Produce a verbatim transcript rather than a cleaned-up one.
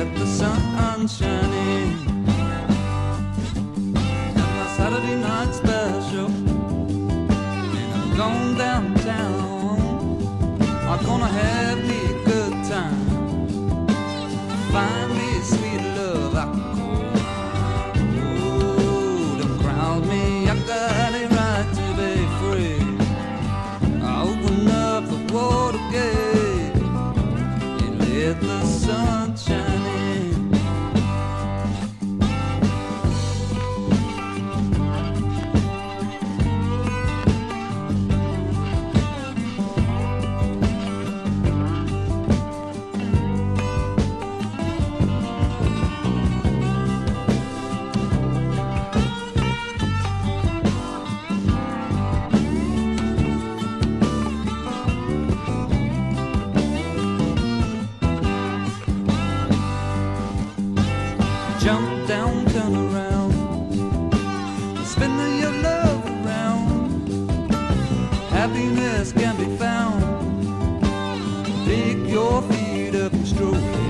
let the sun shine in. And my Saturday night special, and I'm going downtown. I'm gonna have me a good time. Find me a sweet love I can call. Oh, don't crowd me, I got a right to be free. I open up the water gate and let the sun shine in. Jump down, turn around, spin your love around. Happiness can be found. Pick your feet up and stroke it.